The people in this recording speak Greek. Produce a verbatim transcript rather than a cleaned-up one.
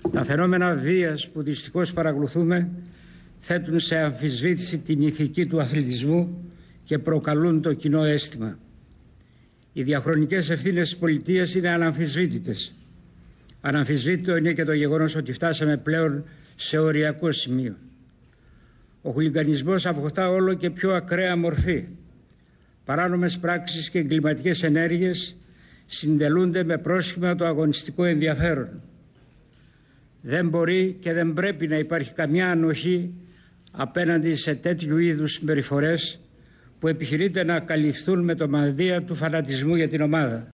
Τα φαινόμενα βίας που δυστυχώς παρακολουθούμε θέτουν σε αμφισβήτηση την ηθική του αθλητισμού και προκαλούν το κοινό αίσθημα. Οι διαχρονικές ευθύνες της πολιτείας είναι αναμφισβήτητες. Αναμφισβήτητο είναι και το γεγονός ότι φτάσαμε πλέον σε οριακό σημείο. Ο χουλιγκανισμός αποκτά όλο και πιο ακραία μορφή. Παράνομες πράξεις και εγκληματικές ενέργειες συντελούνται με πρόσχημα το αγωνιστικό ενδιαφέρον. Δεν μπορεί και δεν πρέπει να υπάρχει καμιά ανοχή απέναντι σε τέτοιου είδους συμπεριφορές που επιχειρείται να καλυφθούν με το μανδύα του φανατισμού για την ομάδα.